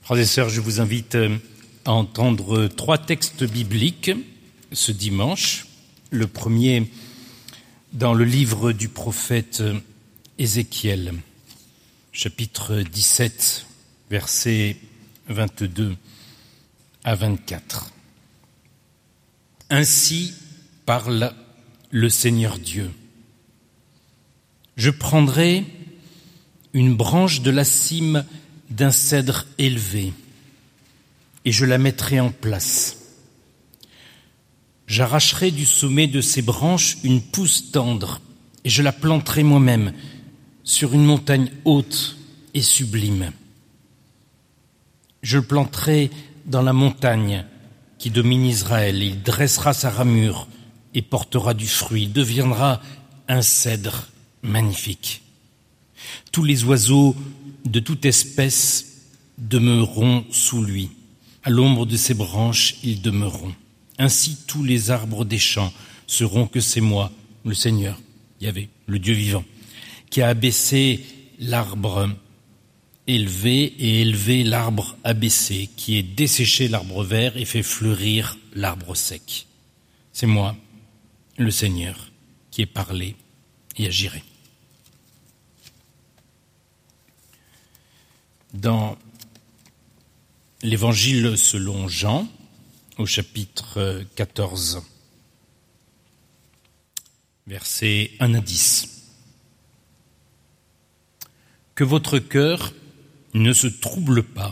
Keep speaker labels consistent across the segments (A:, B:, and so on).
A: Frères et sœurs, je vous invite à entendre 3 textes bibliques ce dimanche. Le premier dans le livre du prophète Ézéchiel, chapitre 17, versets 22 à 24. Ainsi parle le Seigneur Dieu. Je prendrai une branche de la cime d'un cèdre élevé et je la mettrai en place. J'arracherai du sommet de ces branches une pousse tendre et je la planterai moi-même sur une montagne haute et sublime. Je le planterai dans la montagne qui domine Israël. Il dressera sa ramure et portera du fruit. Il deviendra un cèdre magnifique. Tous les oiseaux de toute espèce demeureront sous lui. À l'ombre de ses branches, ils demeureront. Ainsi, tous les arbres des champs sauront que c'est moi, le Seigneur, Yahvé, le Dieu vivant, qui a abaissé l'arbre élevé et élevé l'arbre abaissé, qui est desséché l'arbre vert et fait fleurir l'arbre sec. C'est moi, le Seigneur, qui ai parlé et agirai. Dans l'Évangile selon Jean, au chapitre 14, versets 1 à 10. Que votre cœur ne se trouble pas.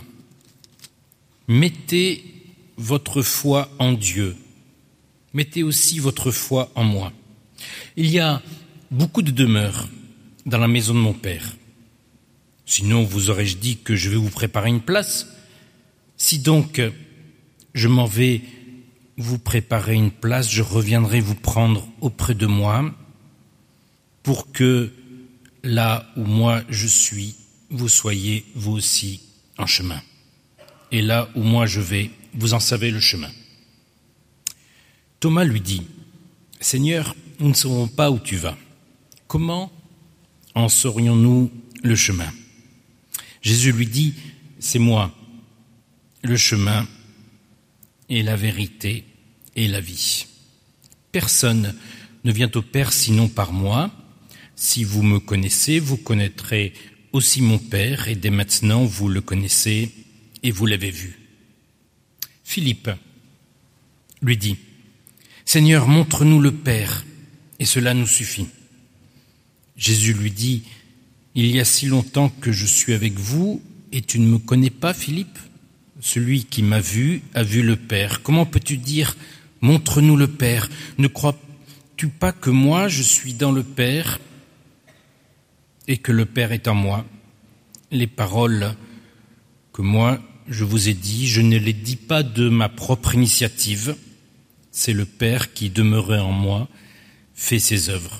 A: Mettez votre foi en Dieu. Mettez aussi votre foi en moi. Il y a beaucoup de demeures dans la maison de mon Père. Sinon, vous aurais-je dit que je vais vous préparer une place? Si donc je m'en vais vous préparer une place, je reviendrai vous prendre auprès de moi pour que là où moi je suis, vous soyez vous aussi en chemin. Et là où moi je vais, vous en savez le chemin. Thomas lui dit, « Seigneur, nous ne savons pas où tu vas. Comment en saurions-nous le chemin ?» Jésus lui dit, « C'est moi, le chemin et la vérité et la vie. Personne ne vient au Père sinon par moi. Si vous me connaissez, vous connaîtrez aussi mon Père, et dès maintenant vous le connaissez et vous l'avez vu. » Philippe lui dit, « Seigneur, montre-nous le Père, et cela nous suffit. » Jésus lui dit, « Il y a si longtemps que je suis avec vous, et tu ne me connais pas, Philippe ? Celui qui m'a vu a vu le Père. Comment peux-tu dire, montre-nous le Père ? Ne crois-tu pas que moi, je suis dans le Père et que le Père est en moi ? Les paroles que moi, je vous ai dit, je ne les dis pas de ma propre initiative. C'est le Père qui, demeuré en moi, fait ses œuvres.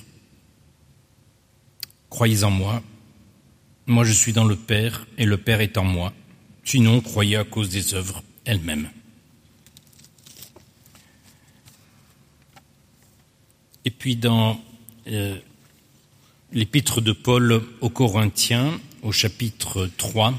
A: Croyez en moi. Moi, je suis dans le Père et le Père est en moi. Sinon, croyez à cause des œuvres elles-mêmes. » Et puis dans l'épître de Paul aux Corinthiens, au chapitre 3,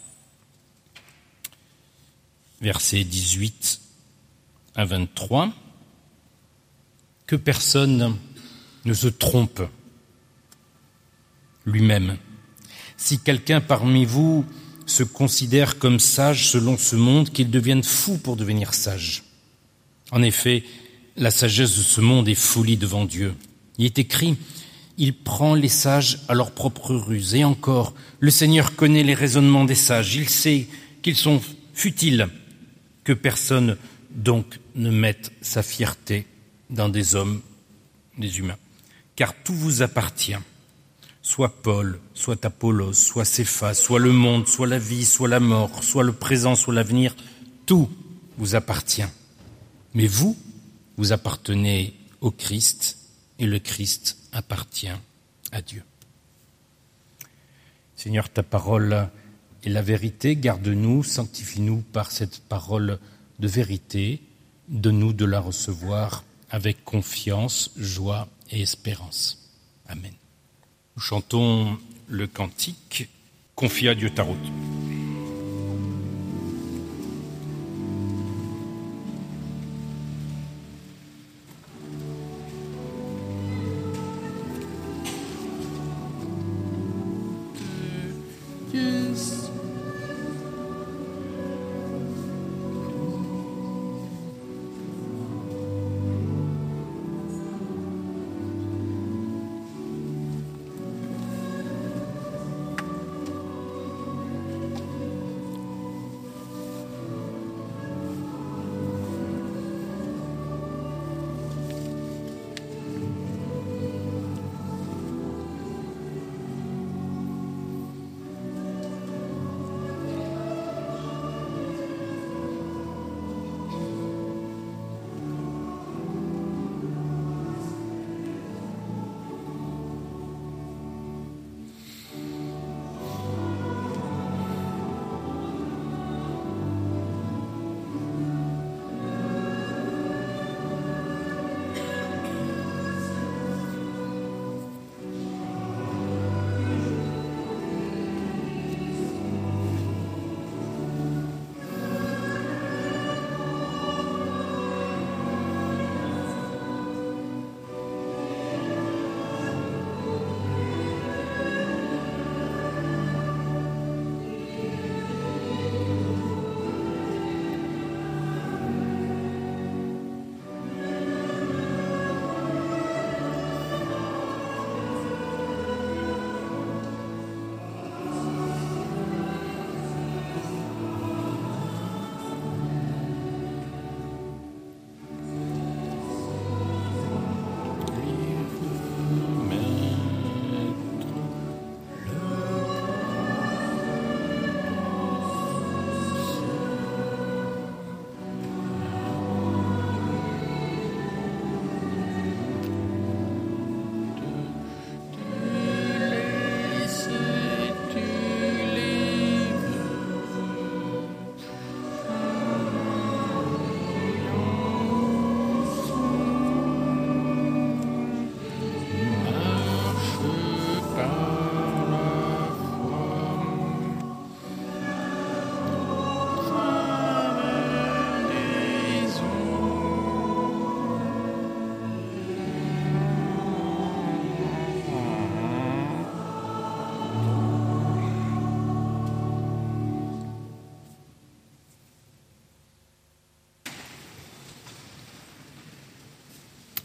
A: versets 18 à 23, « Que personne ne se trompe lui-même. Si quelqu'un parmi vous se considère comme sage selon ce monde, qu'il devienne fou pour devenir sage. En effet, la sagesse de ce monde est folie devant Dieu. Il est écrit, il prend les sages à leur propre ruse. Et encore, le Seigneur connaît les raisonnements des sages. Il sait qu'ils sont futiles. Que personne donc ne mette sa fierté dans des hommes, des humains. Car tout vous appartient. Soit Paul, soit Apollos, soit Céphas, soit le monde, soit la vie, soit la mort, soit le présent, soit l'avenir, tout vous appartient. Mais vous, vous appartenez au Christ et le Christ appartient à Dieu. Seigneur, ta parole est la vérité, garde-nous, sanctifie-nous par cette parole de vérité, donne-nous de la recevoir avec confiance, joie et espérance. Amen. Nous chantons le cantique « Confie à Dieu ta route ».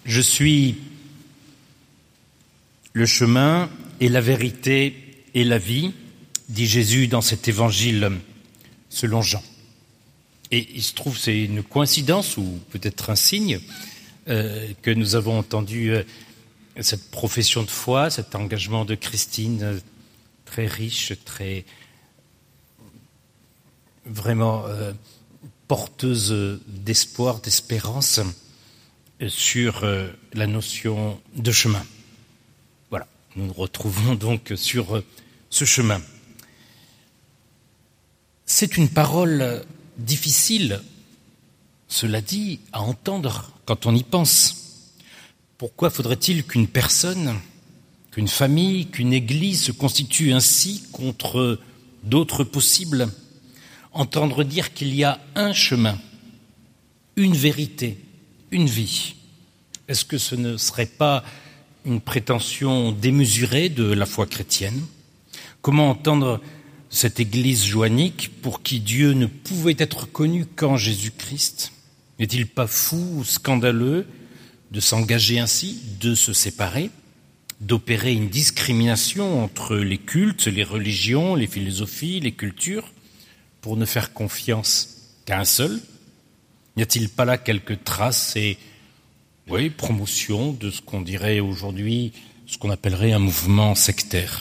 A: Je suis le chemin et la vérité et la vie, dit Jésus dans cet évangile selon Jean. Et il se trouve, c'est une coïncidence ou peut-être un signe que nous avons entendu cette profession de foi, cet engagement de Christine très riche, très vraiment porteuse d'espoir, d'espérance sur la notion de chemin. Voilà, nous nous retrouvons donc sur ce chemin. C'est une parole difficile, cela dit, à entendre quand on y pense. Pourquoi faudrait-il qu'une personne, qu'une famille, qu'une église se constitue ainsi contre d'autres possibles? Entendre dire qu'il y a un chemin, une vérité, une vie. Est-ce que ce ne serait pas une prétention démesurée de la foi chrétienne? Comment entendre cette église joannique pour qui Dieu ne pouvait être connu qu'en Jésus-Christ? N'est-il pas fou ou scandaleux de s'engager ainsi, de se séparer, d'opérer une discrimination entre les cultes, les religions, les philosophies, les cultures, pour ne faire confiance qu'à un seul? N'y a-t-il pas là quelques traces et promotion de ce qu'on dirait aujourd'hui, ce qu'on appellerait un mouvement sectaire?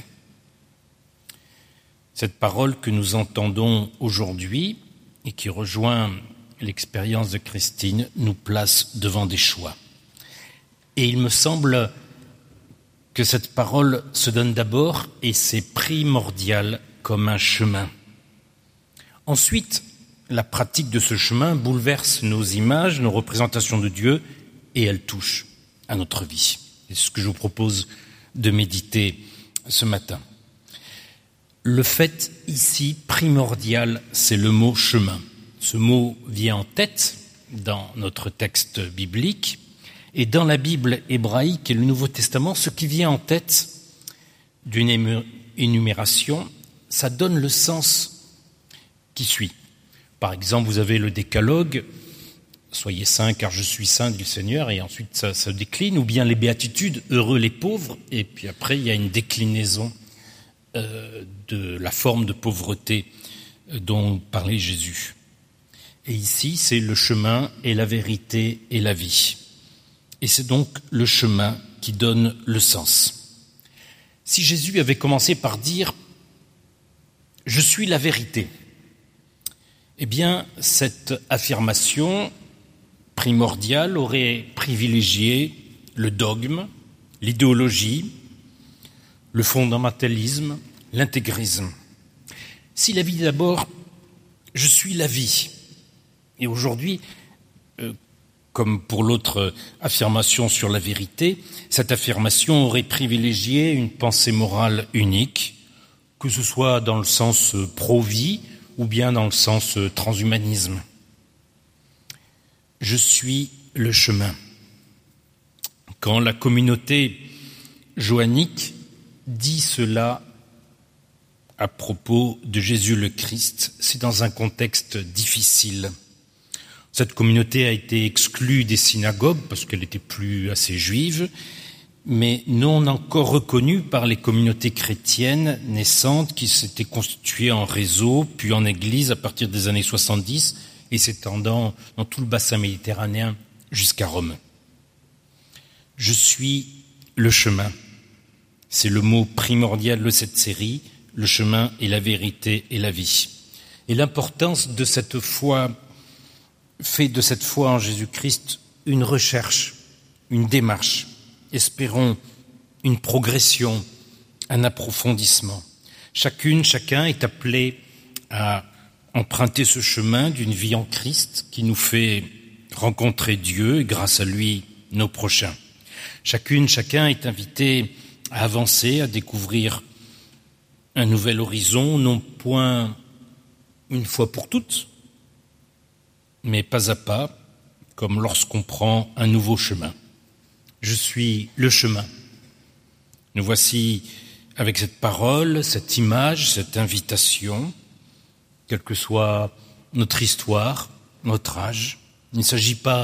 A: Cette parole que nous entendons aujourd'hui et qui rejoint l'expérience de Christine nous place devant des choix. Et il me semble que cette parole se donne d'abord, et c'est primordial, comme un chemin. Ensuite, la pratique de ce chemin bouleverse nos images, nos représentations de Dieu, et elle touche à notre vie. C'est ce que je vous propose de méditer ce matin. Le fait ici primordial, c'est le mot chemin. Ce mot vient en tête dans notre texte biblique, et dans la Bible hébraïque et le Nouveau Testament, ce qui vient en tête d'une énumération, ça donne le sens qui suit. Par exemple, vous avez le décalogue, « Soyez saints car je suis saint, dit le Seigneur », et ensuite ça se décline, ou bien les béatitudes, « Heureux les pauvres », et puis après il y a une déclinaison de la forme de pauvreté dont parlait Jésus. Et ici, c'est le chemin et la vérité et la vie. Et c'est donc le chemin qui donne le sens. Si Jésus avait commencé par dire « Je suis la vérité », eh bien, cette affirmation primordiale aurait privilégié le dogme, l'idéologie, le fondamentalisme, l'intégrisme. S'il avait dit d'abord « Je suis la vie », et aujourd'hui, comme pour l'autre affirmation sur la vérité, cette affirmation aurait privilégié une pensée morale unique, que ce soit dans le sens pro-vie ou bien dans le sens transhumanisme. Je suis le chemin. Quand la communauté joannique dit cela à propos de Jésus le Christ, c'est dans un contexte difficile. Cette communauté a été exclue des synagogues parce qu'elle n'était plus assez juive, mais non encore reconnue par les communautés chrétiennes naissantes qui s'étaient constituées en réseau, puis en église à partir des années 70 et s'étendant dans tout le bassin méditerranéen jusqu'à Rome. Je suis le chemin. C'est le mot primordial de cette série, le chemin et la vérité et la vie. Et l'importance de cette foi fait de cette foi en Jésus-Christ une recherche, une démarche, espérons une progression, un approfondissement. Chacune, chacun est appelé à emprunter ce chemin d'une vie en Christ qui nous fait rencontrer Dieu et grâce à lui nos prochains. Chacune, chacun est invité à avancer, à découvrir un nouvel horizon, non point une fois pour toutes, mais pas à pas, comme lorsqu'on prend un nouveau chemin. Je suis le chemin. Nous voici avec cette parole, cette image, cette invitation, quelle que soit notre histoire, notre âge. Il ne s'agit pas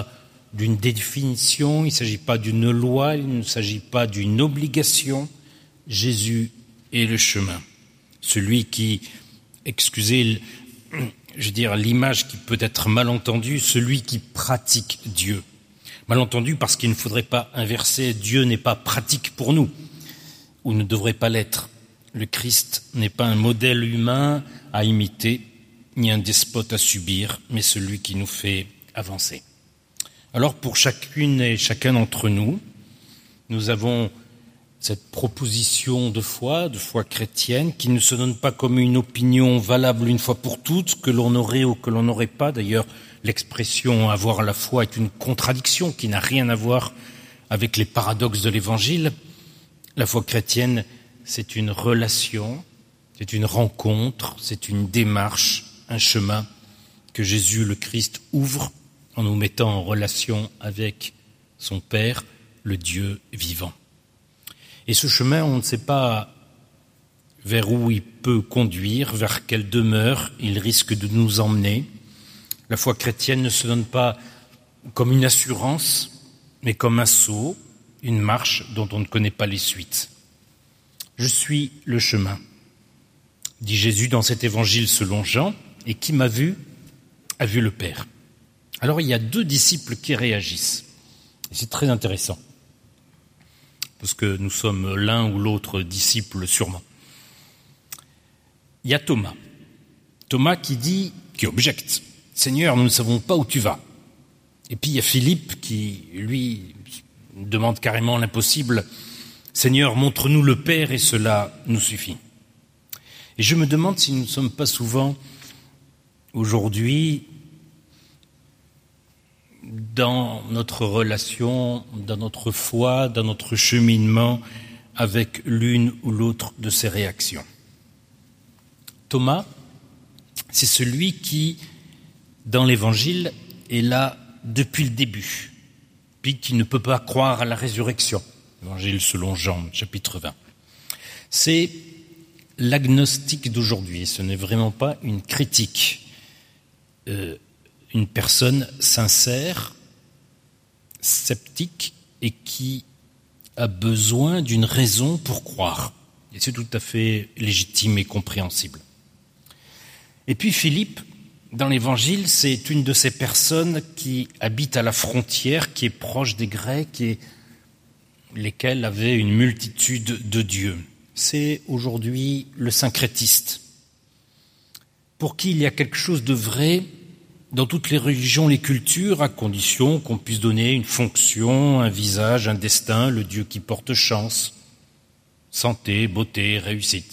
A: d'une définition, il ne s'agit pas d'une loi, il ne s'agit pas d'une obligation. Jésus est le chemin. Celui qui, excusez, l'image qui peut être mal entendue, celui qui pratique Dieu. Mal entendu parce qu'il ne faudrait pas inverser, Dieu n'est pas pratique pour nous, ou ne devrait pas l'être. Le Christ n'est pas un modèle humain à imiter, ni un despote à subir, mais celui qui nous fait avancer. Alors pour chacune et chacun d'entre nous, nous avons cette proposition de foi chrétienne, qui ne se donne pas comme une opinion valable une fois pour toutes, que l'on aurait ou que l'on n'aurait pas. D'ailleurs, l'expression « avoir la foi » est une contradiction qui n'a rien à voir avec les paradoxes de l'Évangile. La foi chrétienne, c'est une relation, c'est une rencontre, c'est une démarche, un chemin que Jésus le Christ ouvre en nous mettant en relation avec son Père, le Dieu vivant. Et ce chemin, on ne sait pas vers où il peut conduire, vers quelle demeure il risque de nous emmener. La foi chrétienne ne se donne pas comme une assurance, mais comme un saut, une marche dont on ne connaît pas les suites. Je suis le chemin, dit Jésus dans cet évangile selon Jean, et qui m'a vu, a vu le Père. Alors il y a 2 disciples qui réagissent, et c'est très intéressant, parce que nous sommes l'un ou l'autre disciple sûrement. Il y a Thomas qui objecte. « Seigneur, nous ne savons pas où tu vas. » Et puis il y a Philippe qui, lui, demande carrément l'impossible. « Seigneur, montre-nous le Père et cela nous suffit. » Et je me demande si nous ne sommes pas souvent, aujourd'hui, dans notre relation, dans notre foi, dans notre cheminement avec l'une ou l'autre de ces réactions. Thomas, c'est celui qui, dans l'Évangile, est là depuis le début, puis qui ne peut pas croire à la résurrection. Évangile selon Jean, chapitre 20. C'est l'agnostique d'aujourd'hui, ce n'est vraiment pas une critique. Une personne sincère, sceptique et qui a besoin d'une raison pour croire. Et c'est tout à fait légitime et compréhensible. Et puis Philippe, dans l'Évangile, c'est une de ces personnes qui habitent à la frontière, qui est proche des Grecs et lesquels avaient une multitude de dieux. C'est aujourd'hui le syncrétiste, pour qui il y a quelque chose de vrai dans toutes les religions, les cultures, à condition qu'on puisse donner une fonction, un visage, un destin, le Dieu qui porte chance, santé, beauté, réussite.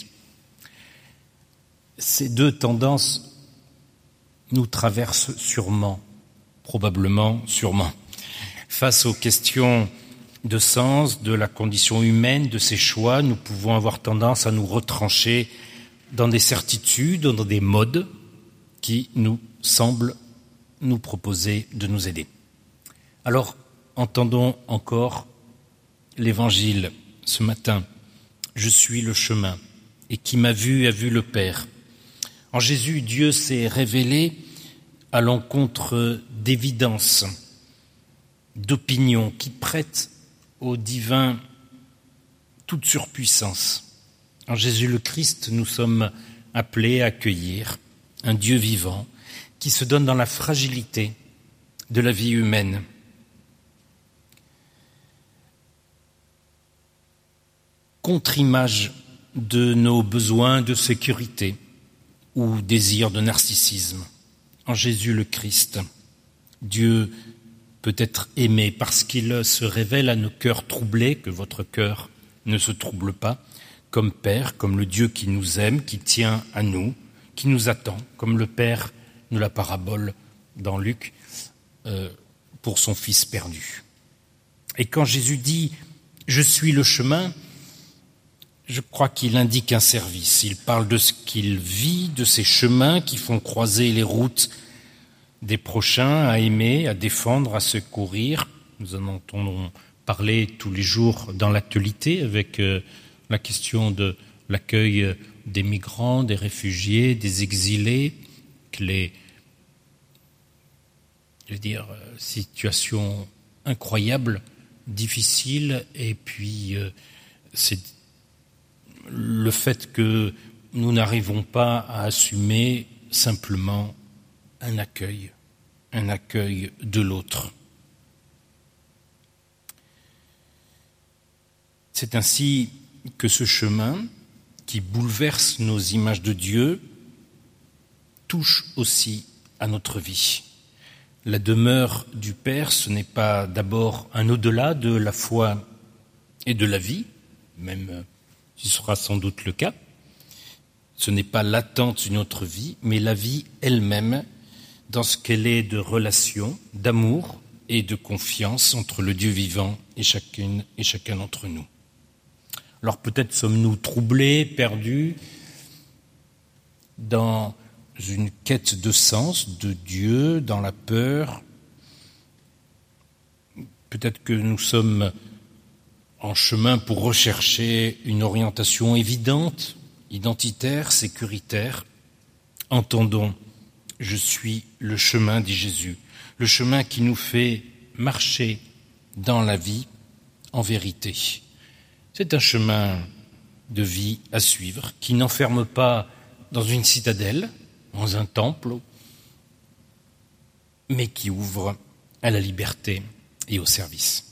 A: Ces 2 tendances nous traversent sûrement, probablement, sûrement, face aux questions de sens, de la condition humaine, de ses choix. Nous pouvons avoir tendance à nous retrancher dans des certitudes, dans des modes qui nous semblent nous proposer de nous aider. Alors, entendons encore l'Évangile ce matin. Je suis le chemin, et qui m'a vu a vu le Père. En Jésus, Dieu s'est révélé à l'encontre d'évidences, d'opinions qui prêtent au divin toute surpuissance. En Jésus le Christ, nous sommes appelés à accueillir un Dieu vivant qui se donne dans la fragilité de la vie humaine. Contre-image de nos besoins de sécurité ou désirs de narcissisme. En Jésus le Christ, Dieu peut être aimé parce qu'il se révèle à nos cœurs troublés, que votre cœur ne se trouble pas, comme Père, comme le Dieu qui nous aime, qui tient à nous, qui nous attend, comme le Père de la parabole dans Luc pour son fils perdu. Et quand Jésus dit « Je suis le chemin », je crois qu'il indique un service. Il parle de ce qu'il vit, de ces chemins qui font croiser les routes des prochains, à aimer, à défendre, à secourir. Nous en entendons parler tous les jours dans l'actualité avec la question de l'accueil des migrants, des réfugiés, des exilés, que les situations incroyable, difficile, et puis c'est le fait que nous n'arrivons pas à assumer simplement un accueil de l'autre. C'est ainsi que ce chemin qui bouleverse nos images de Dieu touche aussi à notre vie. La demeure du Père, ce n'est pas d'abord un au-delà de la foi et de la vie, même ce sera sans doute le cas. Ce n'est pas l'attente d'une autre vie, mais la vie elle-même, dans ce qu'elle est de relation, d'amour et de confiance entre le Dieu vivant et chacun d'entre nous. Alors peut-être sommes-nous troublés, perdus dans une quête de sens, de Dieu, dans la peur. Peut-être que nous sommes en chemin pour rechercher une orientation évidente, identitaire, sécuritaire. Entendons, je suis le chemin, dit Jésus, le chemin qui nous fait marcher dans la vie en vérité. C'est un chemin de vie à suivre qui n'enferme pas dans une citadelle, dans un temple, mais qui ouvre à la liberté et au service.